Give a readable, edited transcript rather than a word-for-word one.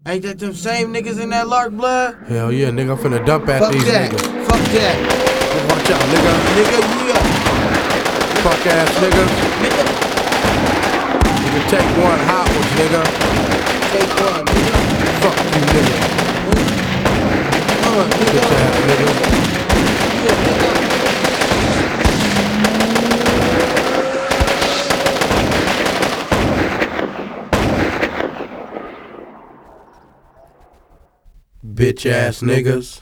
Ain't that them same niggas in that Lark blood? Hell yeah, nigga, I'm finna dump at Fuck these that. niggas. Fuck that. Watch out, nigga. Nigga, yeah. Fuck ass nigga. Nigga. Nigga, take one, hot ones, nigga. Take one, nigga. Fuck you, nigga. Nigga. Bitch ass nigga. Yeah, nigga. Bitch ass niggas.